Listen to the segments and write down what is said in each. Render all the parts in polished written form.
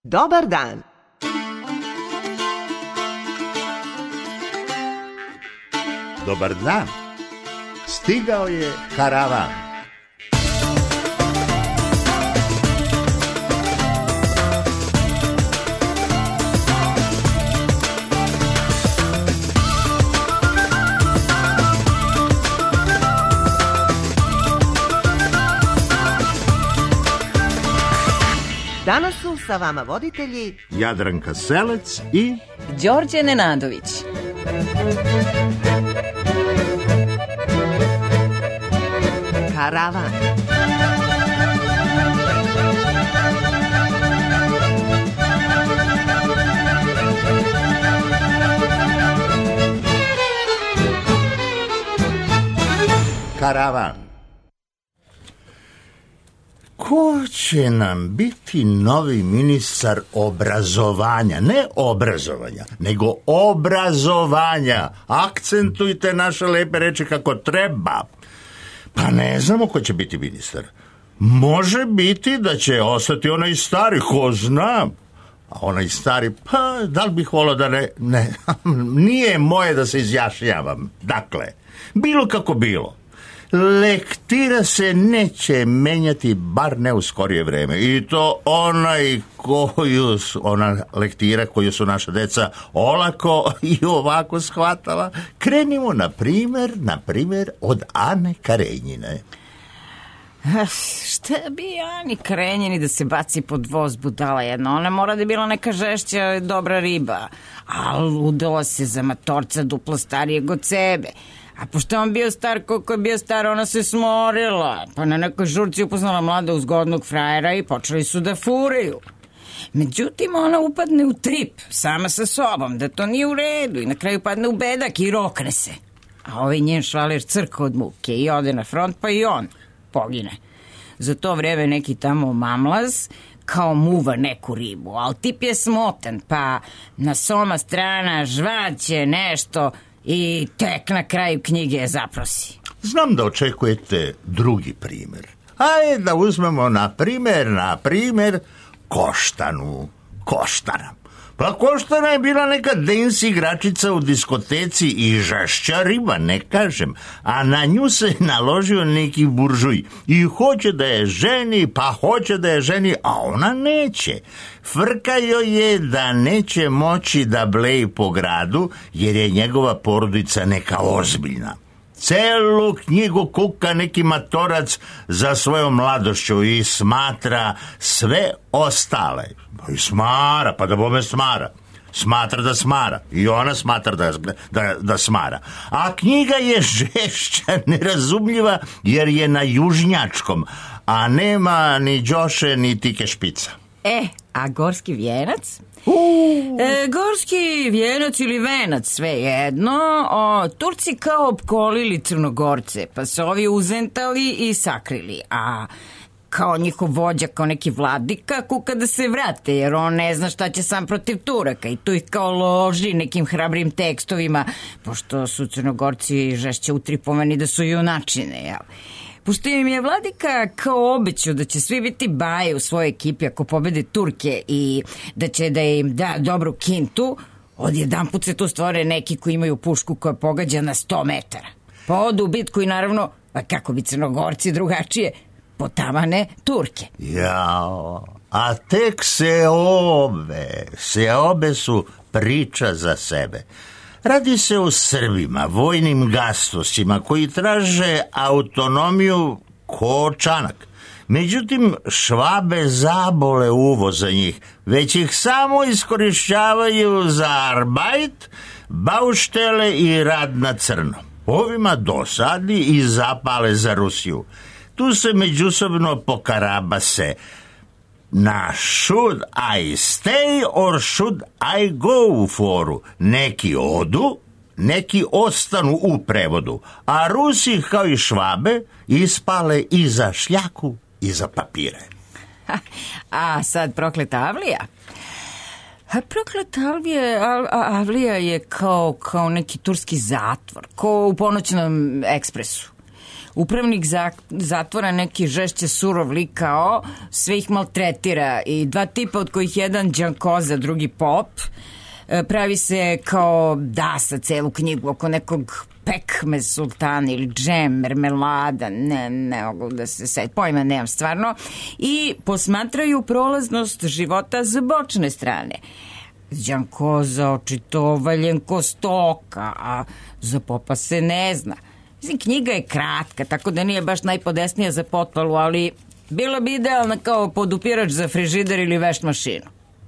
Dobar dan. Dobar dan. Stigao je karavan. Danas su sa vama voditelji Jadranka Selec i Đorđe Nenadović. Karavan. karavan. Ko će nam biti novi ministar obrazovanja? Ne obrazovanja, nego obrazovanja. Akcentujte naše lepe reči kako treba. Pa ne znamo ko će biti ministar. Može biti da će ostati onaj stari, ko zna. A onaj stari, pa da li bih volio da ne, nije moje da se izjašnjavam. Dakle, bilo kako bilo, lektira se neće menjati, bar ne u skorije vreme. I to ona lektira koju su naša deca olako i ovako shvatala. Krenimo na primjer od Ane Karenjine. Šta bi Ani Karenjini da se baci pod voz, budala jedna? Ona mora da je bila neka žešća dobra riba, a ludila se za matorca duplo starijeg od sebe. A pošto on bio star koliko je bio star, ona se smorila, pa na nekoj žurci upoznala mlada uzgodnog frajera i počeli su da furaju. Međutim, ona upadne u trip sama sa sobom, da to nije u redu, i na kraju padne u bedak i rokne se. A ovaj njen švaler crka od muke i ode na front, pa i on pogine. Za to vreme neki tamo mamlaz kao muva neku ribu, ali tip je smotan, pa na soma strana žvaće nešto i tek na kraju knjige zaprosi. Znam da očekujete drugi primjer. Ajde da uzmemo na primjer Koštana. Pa Koštana je bila neka dance igračica u diskoteci i žešća riba, ne kažem. A na nju se naložio neki buržuj i hoće da je ženi, a ona neće. Frka joj je da neće moći da bleji po gradu, jer je njegova porodica neka ozbiljna. Celu knjigu kuka neki matorac za svojom mladošću i smatra sve ostale. Pa i smara, pa da bome smara. Smatra da smara. I ona smatra da smara. A knjiga je žešća, nerazumljiva, jer je na južnjačkom, a nema ni Đoše ni Tike Špica. A gorski vijenac? Gorski vijenac ili venac, sve jedno. Turci kao opkolili Crnogorce, pa se ovi uzentali i sakrili, a kao njihov vođa, kao neki vladika, kuka da se vrate, jer on ne zna šta će sam protiv Turaka i tu ih kao loži nekim hrabrim tekstovima, pošto su Crnogorci žešće utripovani da su junačine, jel? Pošto im je vladika kao obećao da će svi biti baje u svojoj ekipi ako pobede Turke i da će da im da dobru kintu, odjedanput se tu stvore neki koji imaju pušku koja pogađa na 100 metara. Pa odu u bitku i naravno, kako bi Crnogorci drugačije, potavane Turke. Jao, a tek seobe su priča za sebe. Radi se o Srbima, vojnim gastosima koji traže autonomiju ko čanak. Međutim, Švabe zabole uvo za njih, već ih samo iskorišćavaju za arbajt, bauštele i rad na crno. Ovima dosadi i zapale za Rusiju. Tu se međusobno pokarabase na should I stay or should I go u foru. Neki odu, neki ostanu u prevodu, a Rusi kao i Švabe ispale i za šljaku i za papire. A sad prokleta Avlija? Prokleta Avlija je kao neki turski zatvor, kao u Ponoćnom ekspresu. upravnik zatvora neki žešće surov lik kao sve ih maltretira i dva tipa od kojih jedan đankoza, drugi pop, pravi se kao dasa celu knjigu oko nekog pekmez sultana ili džem, mermelada, ne mogu da se sedi, pojma nemam stvarno, i posmatraju prolaznost života s bočne strane. Đankoza očito valjen ko stoka, a za popa se ne zna. Mislim, knjiga je kratka, tako da nije baš najpodesnija za potpalu, ali bila bi idealna kao podupirač za frižider ili veš mašinu.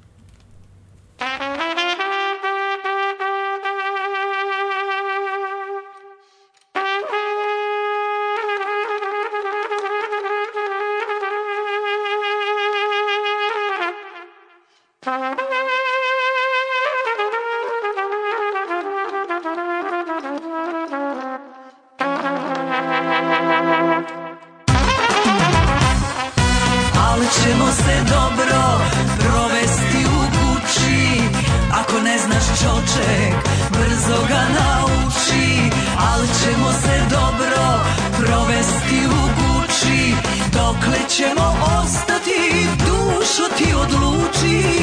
Ćemo se dobro provesti u kući, ako ne znaš čoček, brzo ga nauči. Ali ćemo se dobro provesti u kući, dokle ćemo ostati, dušo ti odluči.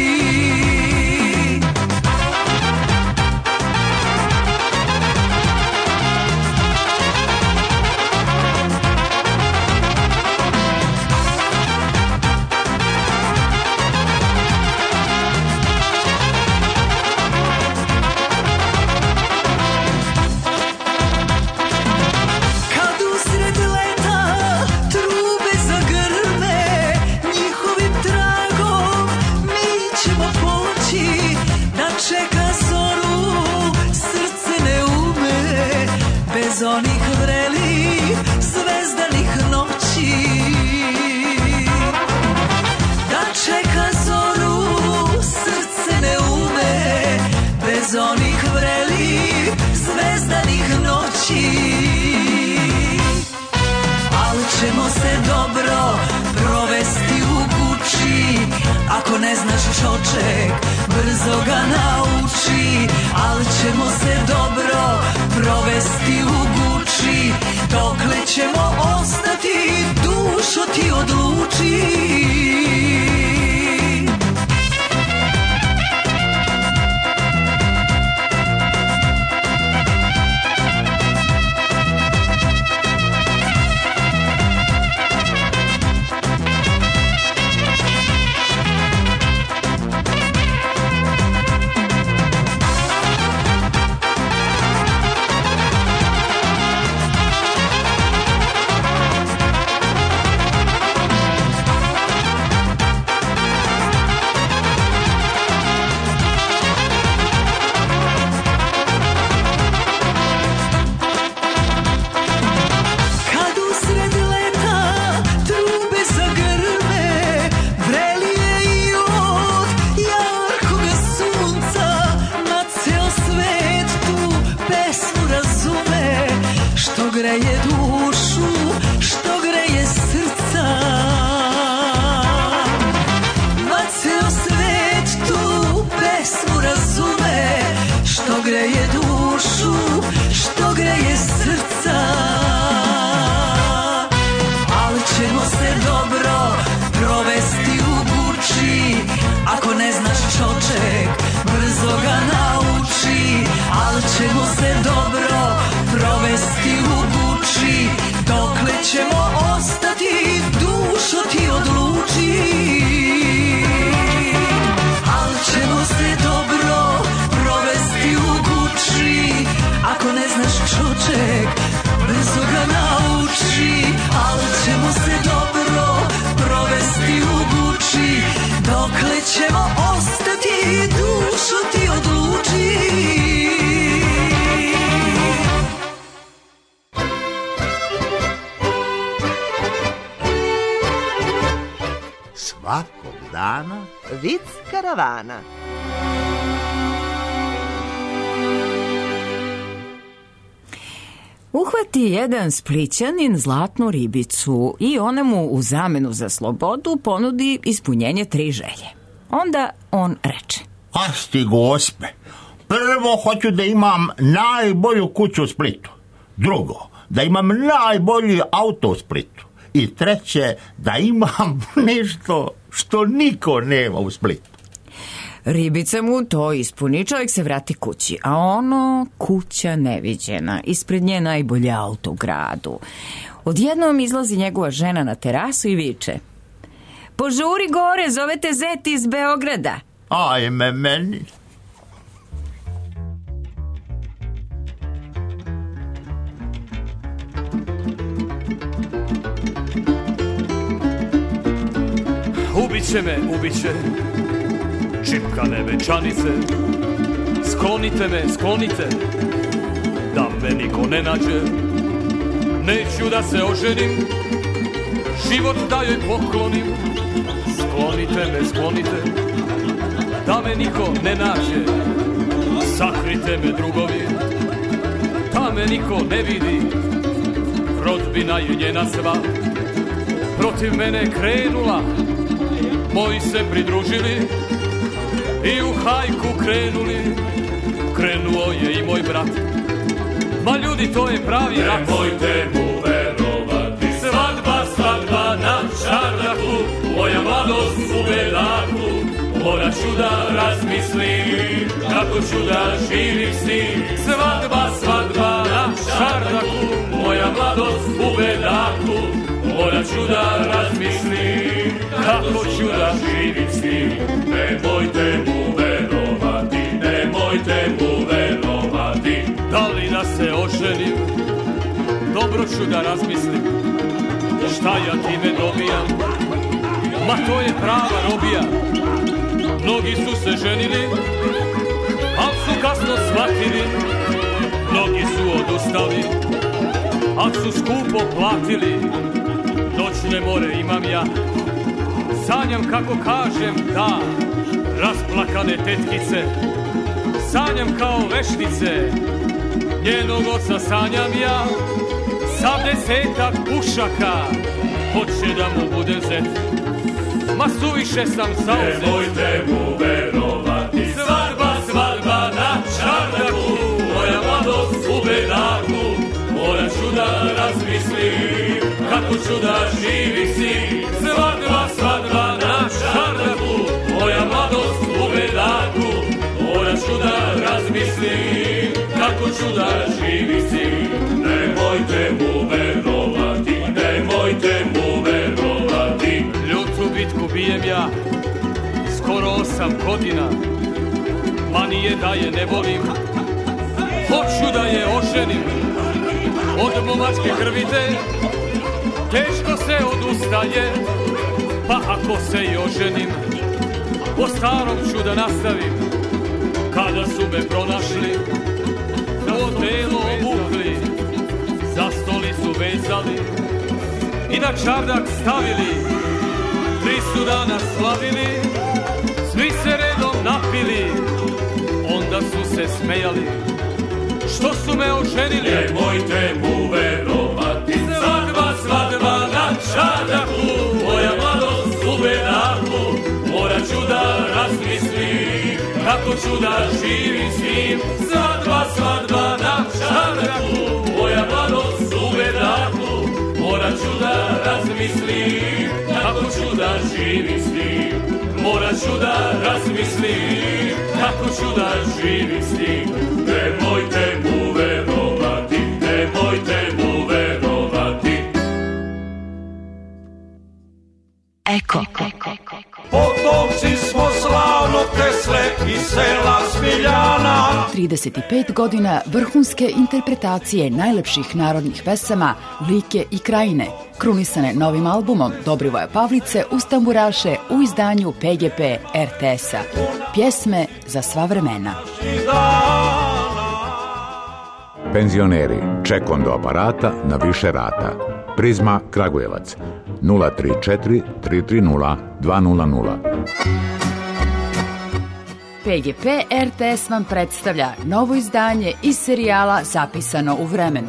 Onih vrelih zvezdanih noći, da čeka zoru srce ne ume, bez onih vrelih zvezdanih noći. Ali ćemo se dobro provesti u kući, ako ne znaš čoček, brzo ga nauči. Ali ćemo se dobro provesti u kući, dokle ćemo ostati, dušo ti odluči. Ćemo se dobro provesti u kući, dokle ćemo ostati, dušo ti odluči. Ali ćemo se dobro provesti u kući, ako ne znaš čoček, brzo ga nauči. Ali ćemo se dobro provesti u kući, dokle ćemo ostati, dušo ti odluči. Svakog dana Vic karavana. Uhvati jedan Splićanin zlatnu ribicu i ona mu u zamenu za slobodu ponudi ispunjenje 3 želje. Onda on reče: Asti gospe, prvo hoću da imam najbolju kuću u Splitu. Drugo, da imam najbolji auto u Splitu. I treće, da imam nešto što niko nema u Splitu. Ribica mu to ispuni, čovjek se vrati kući, a ono, kuća neviđena, ispred nje najbolji auto u gradu. Odjednom izlazi njegova žena na terasu i viče: požuri gore, zovete zeti iz Beograda. Ajme meni. Ubiće me, ubiće čipkane večanice. Sklonite me, sklonite, da me niko ne nađe. Neću da se oženim, život da joj poklonim. Sklonite me, sklonite, da me niko ne nađe. Sakrite me, drugovi, da me niko ne vidi. Rodbina je njena sva protiv mene krenula. Moji se pridružili i u hajku krenuli. Krenuo je i moj brat. Ma ljudi, to je pravi rat. Nemojte mu verovati. Svadba, svadba na čardaku, moja mladost u bedaku. Morat ću da razmislim kako ću da živim s njim. Svadba, svadba na čardaku, moja mladost u bedaku. Morat ću da razmislim kako ću da živim s njim. Nemojte mu verovati, nemojte mu verovati. Da li da se oženim? Dobro ću da razmislim. Šta ja time dobijam? Ma to je prava robija. Mnogi su se ženili, al su kasno shvatili. Mnogi su odustali, al su skupo platili. Noćne more imam ja, sanjam kako kažem da. Rasplakane tetkice, sanjam kao veštice. Njenog oca sanjam ja, sa 10 pušaka. Hoće da mu budem zet, ma suviše sam zauzet. Nemojte mu verovati. Svadba, svadba na čardaku, moja mladost u bedaku. Morat ću da razmislim kako ću da živim s njim. Svadba, svadba na čardaku, moja mladost u bedaku. Morat ću da razmislim kako ću da živim s njim. Nemojte mu verovati, nemojte mu verovati. Ljutu bitku bijem ja, skoro 8 godina. Ma nije da je ne volim, hoću da je oženim. Od momačke krvite teško se odustaje, pa ako se i oženim, po starom ću da nastavim. Kada su me pronašli, to telo obukli, za stoli su vezali i na čardak stavili. 3 su dana slavili, svi se redom napili, onda su se smejali što su me oženili. Nemojte mu verovati. Svadba, svadba na čardaku, moja mladost u bedaku. Morat ću da razmislim kako ću da živim s njim. Svadba, svadba na čardaku, moja mladost u bedaku. Morat ću da razmislim kako ću da živim s njim. Morat ću da razmislim kako ću da živim s njim. Nemojte mu verovati, nemojte mu verovati. Eko. Potomci smo slavnog Tesle i sela Smiljana. 35 godina vrhunske interpretacije najlepših narodnih pesama Like i Krajine, krunisane novim albumom Dobrivoja Pavlice uz tamburaše u izdanju PGP RTS-a. Pjesme za sva vremena. Penzioneri, ček do aparata na više rata. Prizma Kragujevac 034 330 200. PGP RTS vam predstavlja novo izdanje iz serijala Zapisano u vremenu.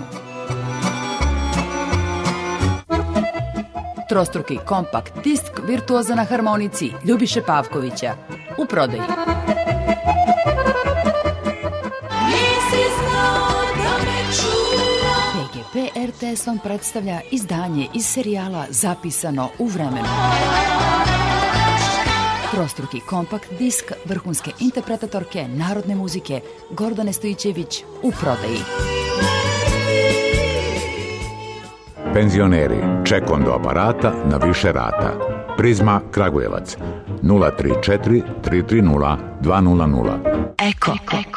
Trostruki kompakt disk virtuoza na harmonici Ljubiše Pavkovića u prodaji. PGP RTS RTS vam predstavlja izdanje iz serijala Zapisano u vremenu. Trostruki kompakt disk vrhunske interpretatorke narodne muzike Gordane Stojićević u prodaji. Penzioneri, čekom do aparata na više rata. Prizma Kragujevac 034 330 200. Eko.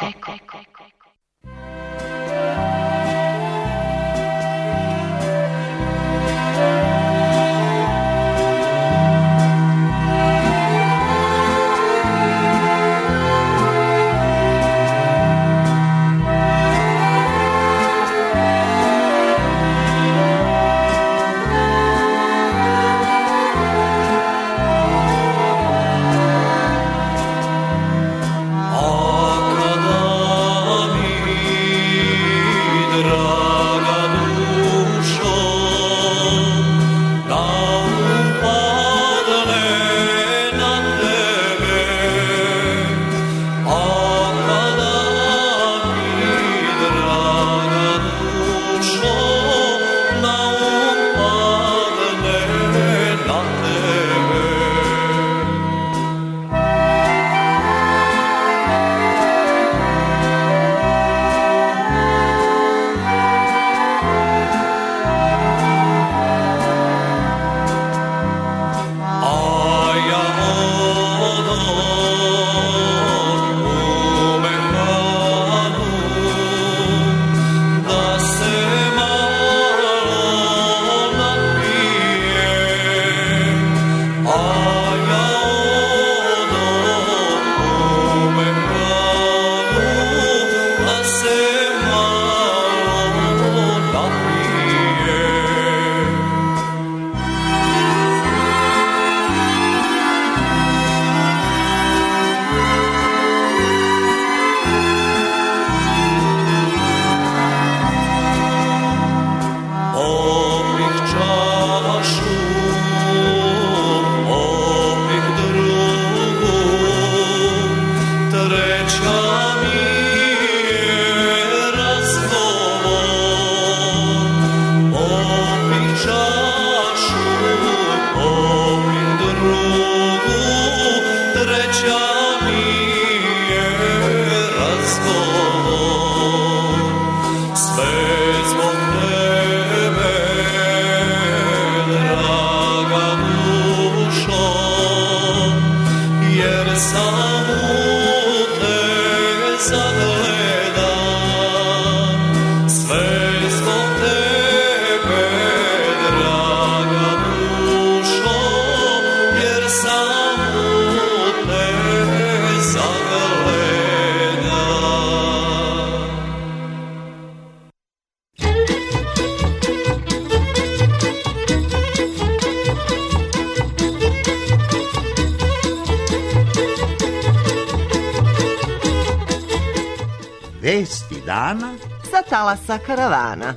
Vesti dana sa talasa karavana.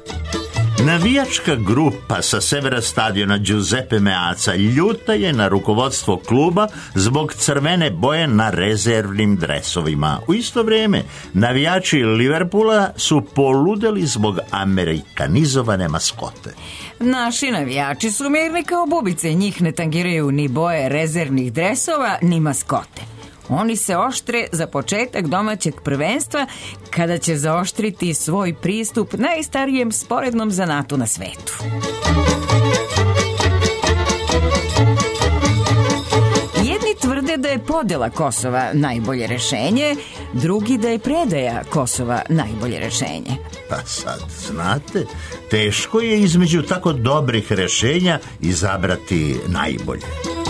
Navijačka grupa sa severa stadiona Giuseppe Meazza ljuta je na rukovodstvo kluba zbog crvene boje na rezervnim dresovima. U isto vrijeme, navijači Liverpoola su poludeli zbog amerikanizovane maskote. Naši navijači su mirni kao bubice, njih ne tangiraju ni boje rezervnih dresova, ni maskote. Oni se oštre za početak domaćeg prvenstva kada će zaoštriti svoj pristup najstarijem sporednom zanatu na svetu. Jedni tvrde da je podela Kosova najbolje rešenje, drugi da je predaja Kosova najbolje rešenje. Pa sad, znate, teško je između tako dobrih rešenja izabrati najbolje.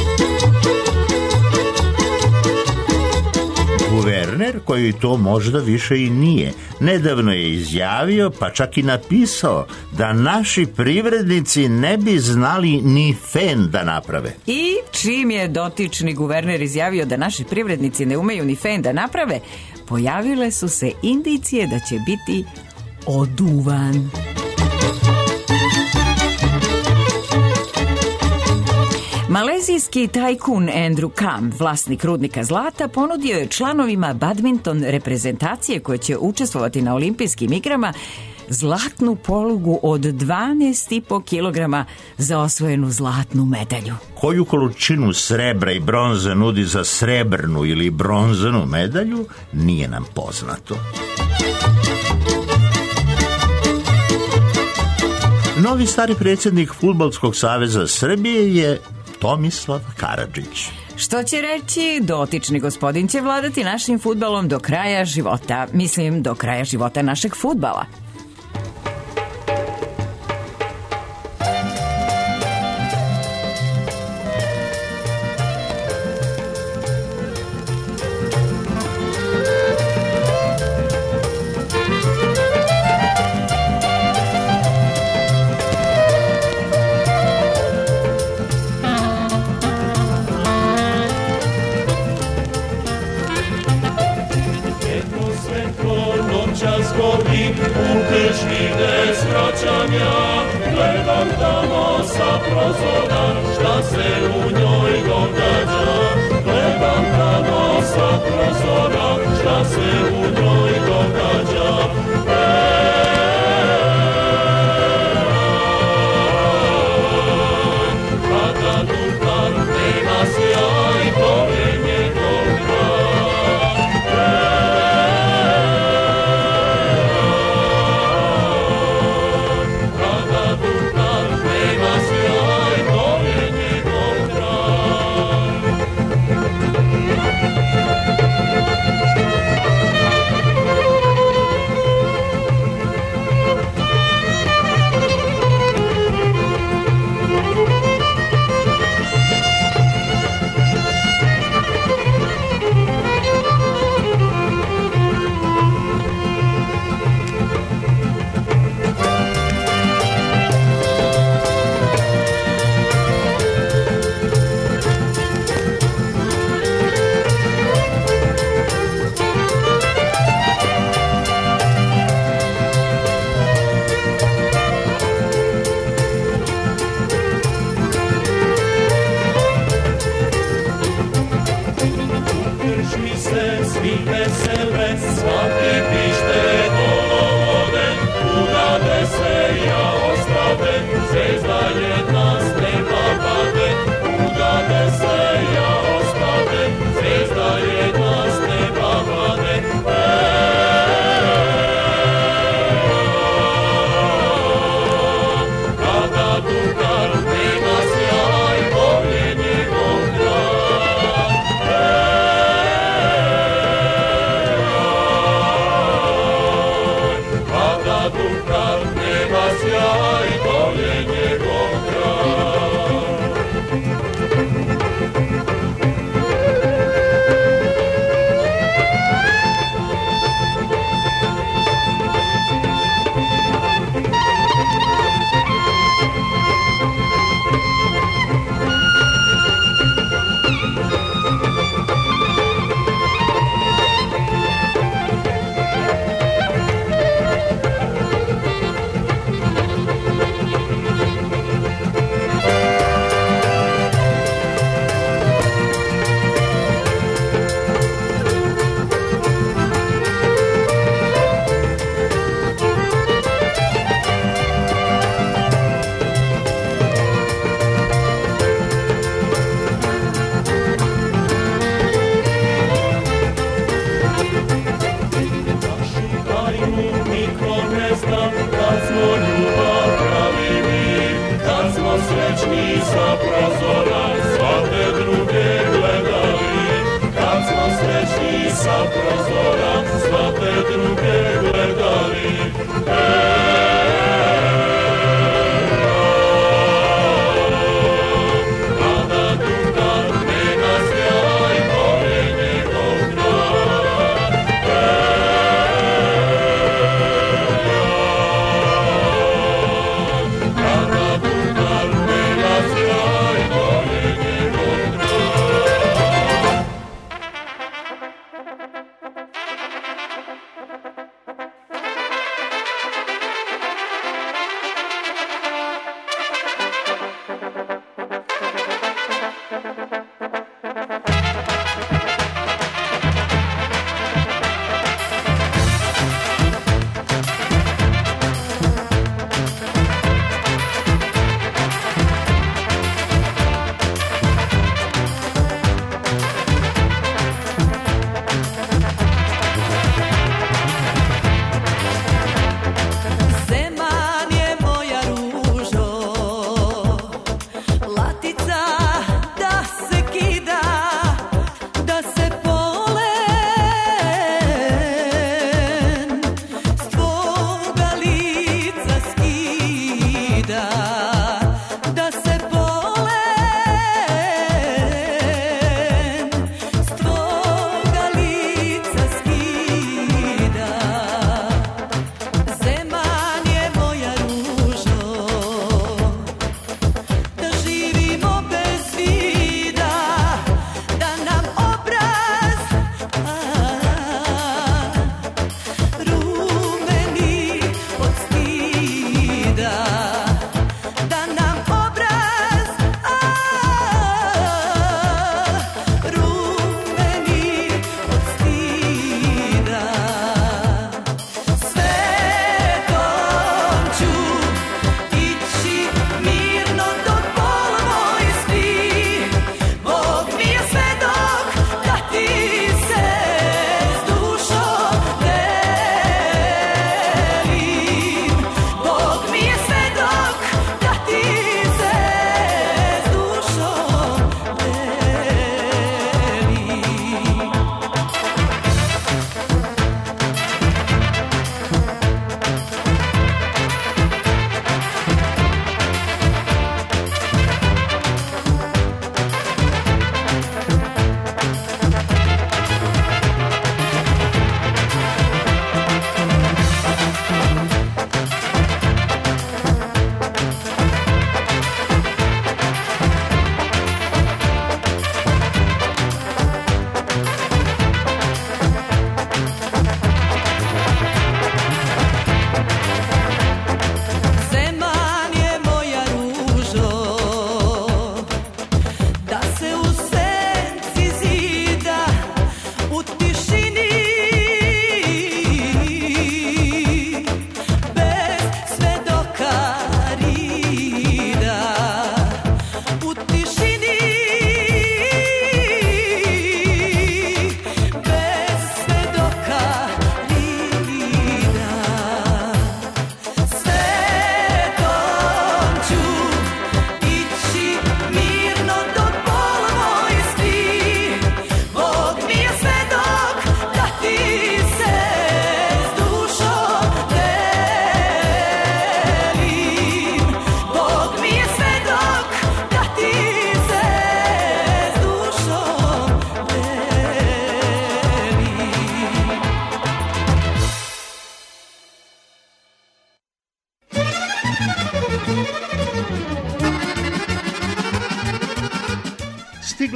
Guverner, koji to možda više i nije, nedavno je izjavio, pa čak i napisao, da naši privrednici ne bi znali ni fen da naprave. I čim je dotični guverner izjavio da naši privrednici ne umeju ni fen da naprave, pojavile su se indicije da će biti oduvan. Malezijski tajkun Andrew Kam, vlasnik rudnika zlata, ponudio je članovima badminton reprezentacije koje će učestvovati na olimpijskim igrama zlatnu polugu od 12,5 kilograma za osvojenu zlatnu medalju. Koju količinu srebra i bronze nudi za srebrnu ili bronzanu medalju, nije nam poznato. Novi stari predsjednik Fudbalskog saveza Srbije je Tomislav Karadžić. Što će reći, dotični gospodin će vladati našim fudbalom do kraja života. Mislim, do kraja života našeg fudbala.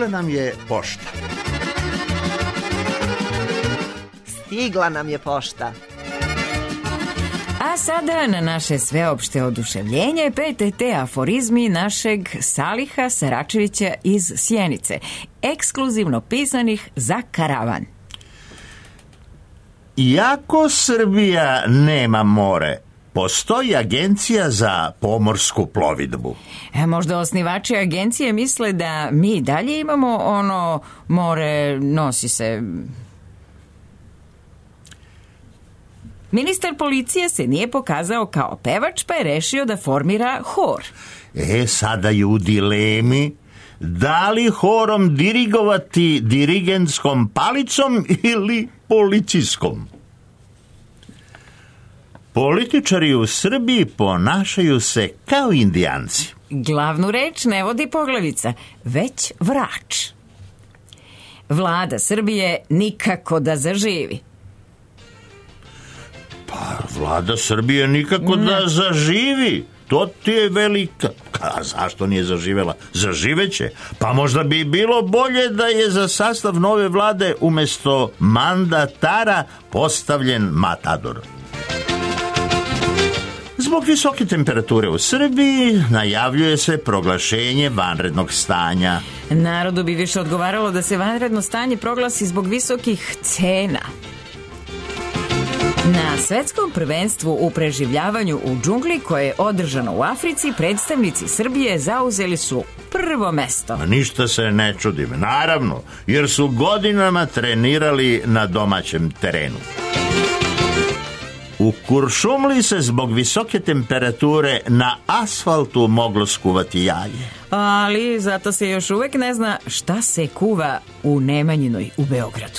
stigla nam je pošta. Stigla nam je pošta. A sada na naše sveopšte oduševljenje PTT aforizmi našeg Saliha Saračevića iz Sjenice, ekskluzivno pisanih za karavan. Iako Srbija nema more, postoji agencija za pomorsku plovidbu. Možda osnivači agencije misle da mi dalje imamo ono more, nosi se. Ministar policije se nije pokazao kao pevač, pa je rešio da formira hor. Sada je u dilemi da li horom dirigovati dirigentskom palicom ili policijskom. Političari u Srbiji ponašaju se kao Indijanci. Glavnu reč ne vodi poglavica, već vrač. Vlada Srbije nikako da zaživi. Pa, vlada Srbije nikako da zaživi. To ti je velika. A zašto nije zaživela? Zaživeće. Pa možda bi bilo bolje da je za sastav nove vlade umesto mandatara postavljen matador. Zbog visoke temperature u Srbiji najavljuje se proglašenje vanrednog stanja. Narodu bi više odgovaralo da se vanredno stanje proglasi zbog visokih cena. Na svetskom prvenstvu u preživljavanju u džungli koje je održano u Africi, predstavnici Srbije zauzeli su prvo mesto. Ništa se ne čudim, naravno, jer su godinama trenirali na domaćem terenu. U Kuršumliji se zbog visoke temperature na asfaltu moglo skuvati jaje. Ali zato se još uvek ne zna šta se kuva u Nemanjinoj u Beogradu.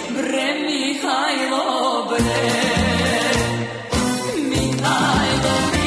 Mihajlo, bre, Mihajlo,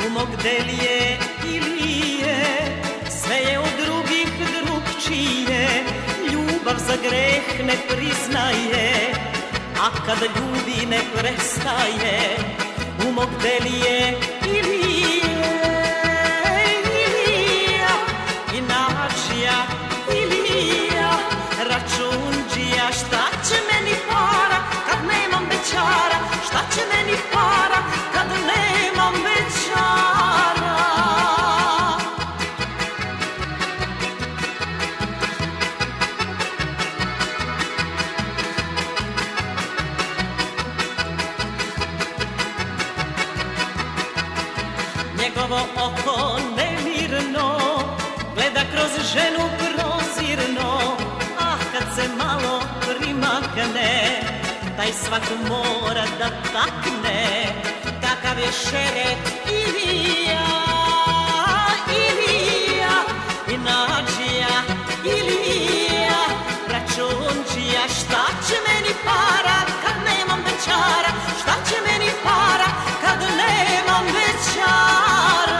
u mog Delije Ilije, sve je od drugih drugčije, ljubav za greh ne priznaje, a kad ljubi ne prestaje, u mog Delije Ilije, Ilija, i Nađija Ilija, računđija, šta će meni para kad nemam bećara, šta će meni para kad nemam bećara. Njegovo oko nemirno gleda kroz ženu prozirno, ah kad se malo primakne, taj svak mora da takne, takav je šeret Ilija, Ilija, i Nađija Ilija, računčija, šta će meni para kad nemam bećara, šta će meni para kad nemam bećara.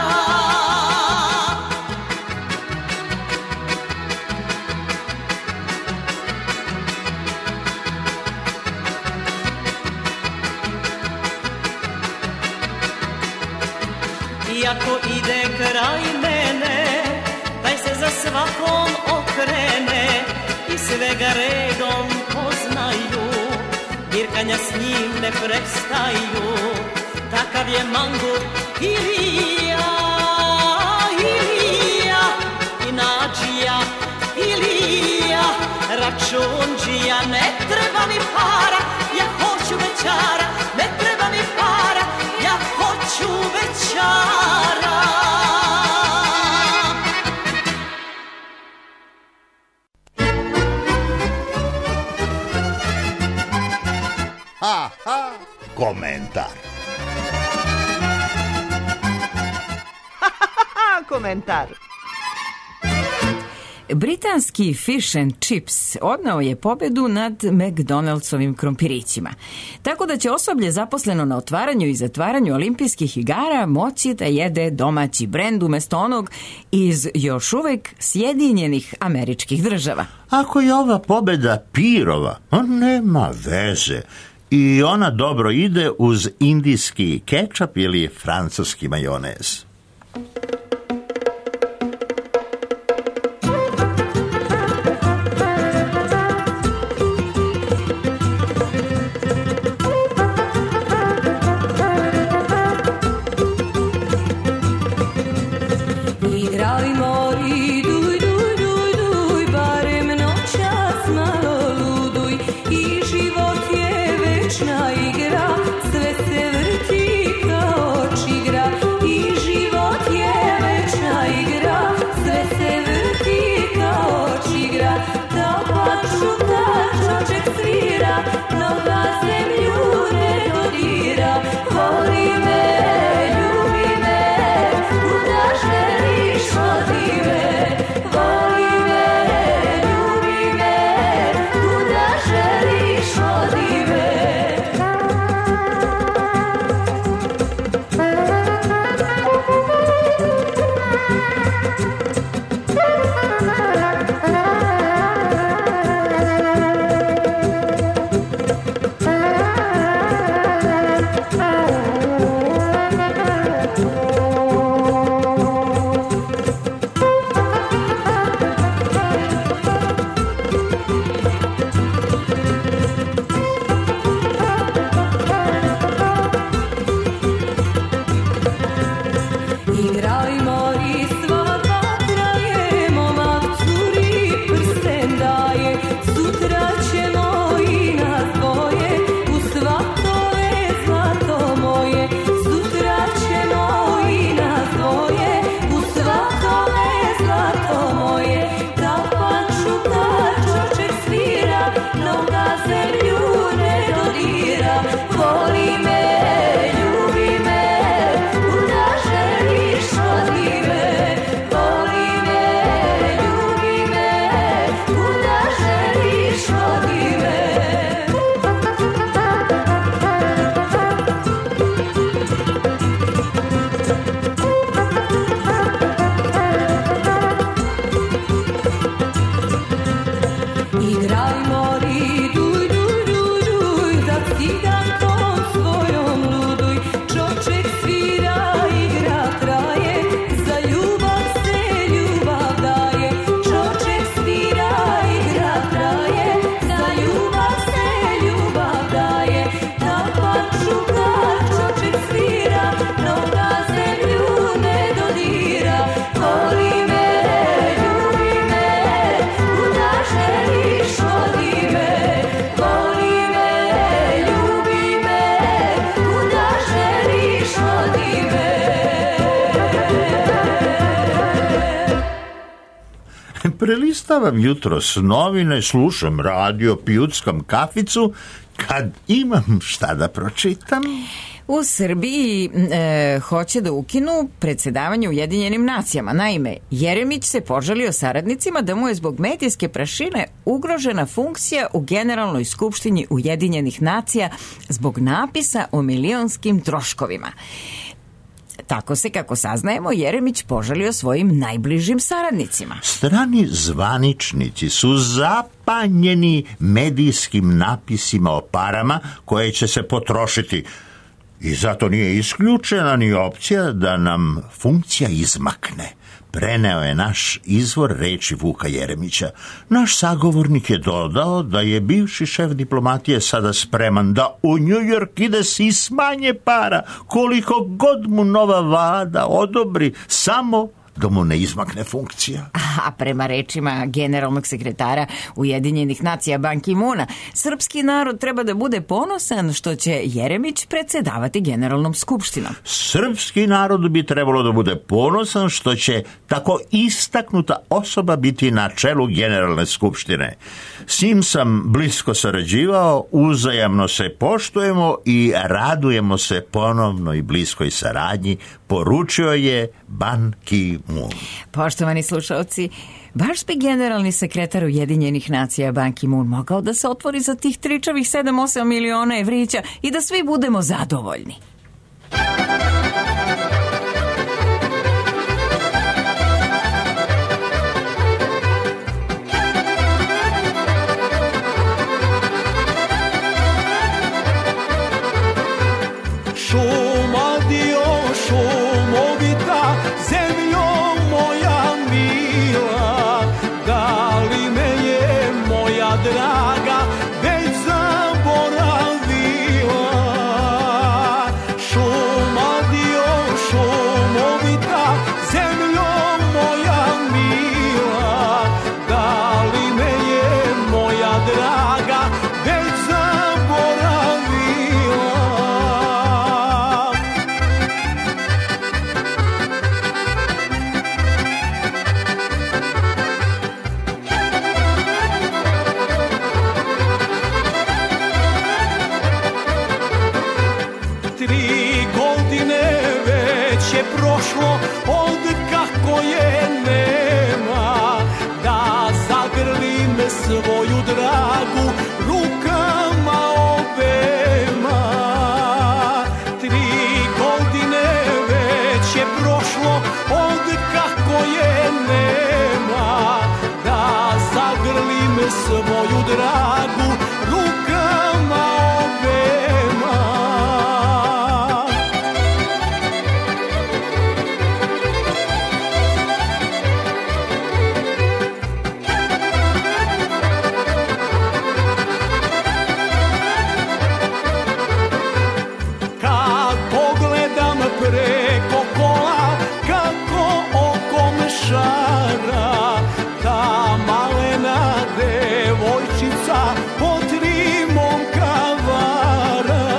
Iako ide kraj mene, taj se za svakom okrene i sve ga redom poznaju, birkanja s njim ne prestaju, takav je mangur Ilija, Ilija, i Nađija Ilija, računđija, ne treba mi para, ja hoću bećara, ne treba mi para, ja hoću bećara. Aha, komentar. Komentar. Britanski fish and chips odneo je pobedu nad McDonaldsovim krompirićima. Tako da će osoblje zaposleno na otvaranju i zatvaranju olimpijskih igara moći da jede domaći brend umesto onog iz još uvek Sjedinjenih Američkih Država. Ako je ova pobeda pirova, nema veze. I ona dobro ide uz indijski kečap ili francuski majonez. Sve se vrti kao čigra i život je Igrajmo li duj, duj, duj, duj, za cigankom svojom luduj. Čoček svira, igra traje, za ljubav se ljubav daje. Čoček svira, igra traje, za ljubav se ljubav daje. Na plaču kad čoček svira, noga zemlju ne dodira. Voli me, ljubi me, kuda želiš vodi me. Voli me, ljubi me, kuda želiš vodi me. Prelistavam jutros novine, slušam radio, pijuckam kaficu, kad imam šta da pročitam. U Srbiji hoće da ukinu predsedavanje Ujedinjenim nacijama. Naime, Jeremić se požalio saradnicima da mu je zbog medijske prašine ugrožena funkcija u Generalnoj skupštini Ujedinjenih nacija zbog napisa o milionskim troškovima. Tako se, kako saznajemo, Jeremić požalio svojim najbližim saradnicima. Strani zvaničnici su zapanjeni medijskim napisima o parama koje će se potrošiti i zato nije isključena ni opcija da nam funkcija izmakne. Preneo je naš izvor reči Vuka Jeremića. Naš sagovornik je dodao da je bivši šef diplomatije sada spreman da u New York ide si smanje para, koliko god mu nova vlada odobri, samo da mu ne izmakne funkcija. A prema rečima generalnog sekretara Ujedinjenih nacija Ban Ki-moona, srpski narod treba da bude ponosan što će Jeremić predsedavati Generalnom skupštinom. Srpski narod bi trebalo da bude ponosan što će tako istaknuta osoba biti na čelu Generalne skupštine. S njim sam blisko sarađivao, uzajamno se poštujemo i radujemo se ponovnoj bliskoj saradnji, poručio je Ban Ki-moon. Poštovani slušalci, baš bi generalni sekretar Ujedinjenih nacija Ban Ki-moon mogao da se otvori za tih tričavih 7-8 miliona evrića i da svi budemo zadovoljni. Šuma dio šumovita, zemljo moja mila, da li me je moja draga već zaboravila? Šuma dio šumovita, zemljo moja mila, da li me je moja draga već zaboravila? Prošlo od kako je nema, da zagrlim svoju dragu rukama obema. 3 godine već je prošlo od kako je nema, da zagrlim svoju dragu rukama obema. Preko kola kako oko mešara, ta malena devojčica pod rimom kavara.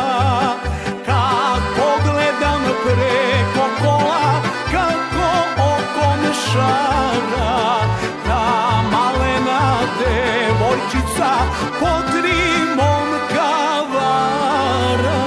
Kad pogledam preko kola kako oko mešara, ta malena devojčica pod rimom kavara.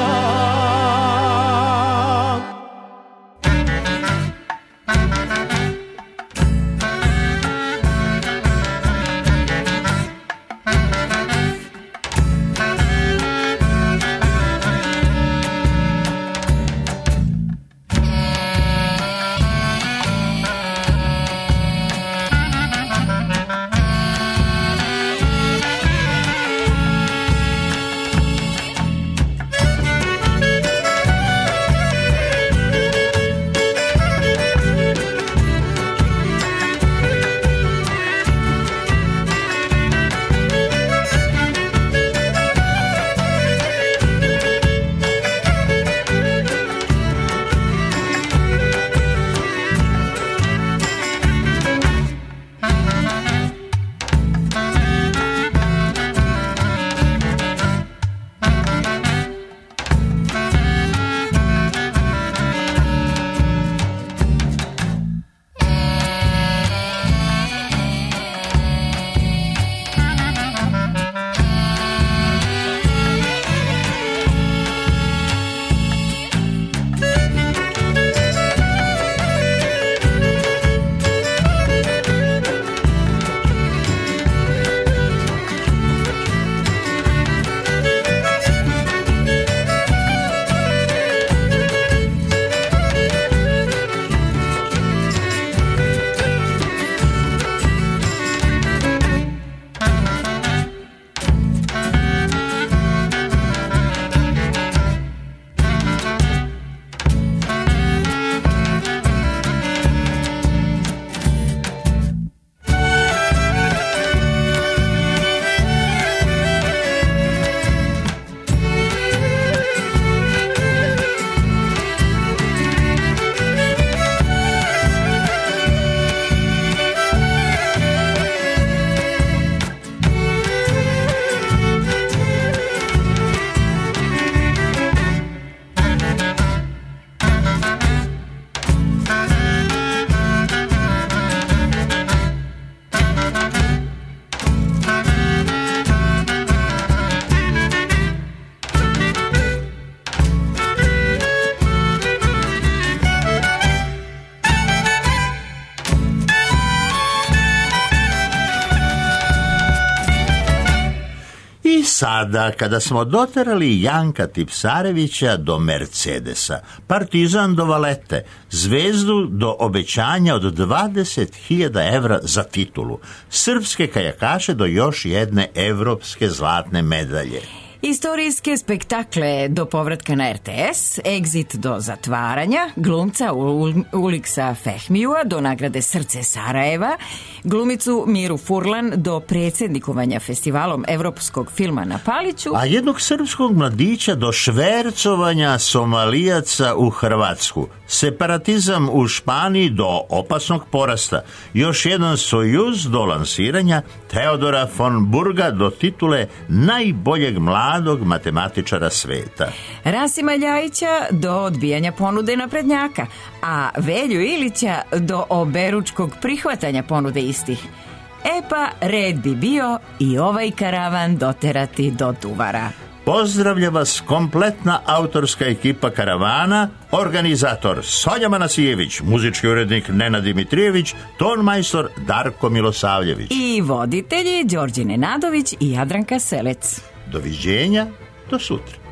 sada, kada smo doterali Janka Tipsarevića do Mercedesa, Partizan do Valete, Zvezdu do obećanja od 20.000 evra za titulu, srpske kajakaše do još jedne evropske zlatne medalje. Istorijske spektakle do povratka na RTS, Exit do zatvaranja, glumca Uliksa Fehmijua do nagrade Srce Sarajeva, glumicu Miru Furlan do predsjednikovanja festivalom evropskog filma na Paliću, a jednog srpskog mladića do švercovanja Somalijaca u Hrvatsku, separatizam u Španiji do opasnog porasta, još jedan Sojuz do lansiranja, Teodora von Burga do titule najboljeg mladog matematičara sveta, Rasima Ljajića do odbijanja ponude naprednjaka, a Velju Ilića do oberučkog prihvatanja ponude istih. E pa, red bi bio i ovaj karavan doterati do Duvara. Pozdravlja vas kompletna autorska ekipa karavana, organizator Sonja Manasijević, muzički urednik Nenad Dimitrijević, tonmajstor Darko Milosavljević i voditelji Đorđe Nenadović i Jadranka Selec. Doviđenja, do sutra.